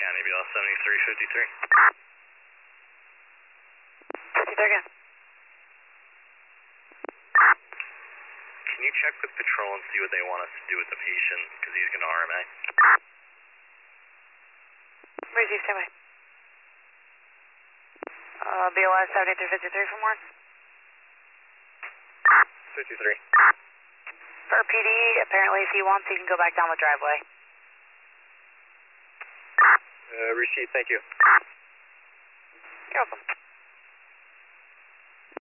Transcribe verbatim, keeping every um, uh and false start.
County, B L seventy-three fifty-three. fifty-three again. Can you check with patrol and see what they want us to do with the patient, because he's going to R M A? Where's he, stand by. Uh, B L S seventy-three fifty-three from where? fifty-three. For P D, apparently if he wants, he can go back down the driveway. Uh, receipt, thank you. You're welcome.